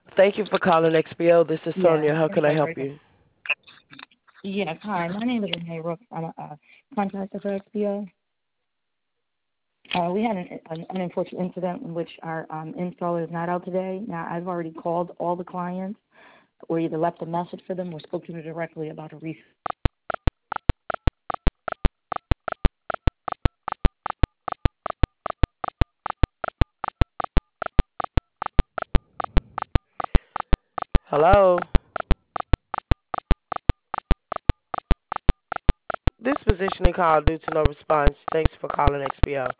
Thank you for calling XPO. This is Yeah, Sonia. I How can can I start help right there. you? Yes, hi. My name is Renee Rooks. I'm a contractor for XPO. We had an unfortunate incident in which our installer is not out today. Now, I've already called all the clients or either left a message for them or spoke to them directly about a recent. Hello? This positioning call due to no response. Thanks for calling XPO.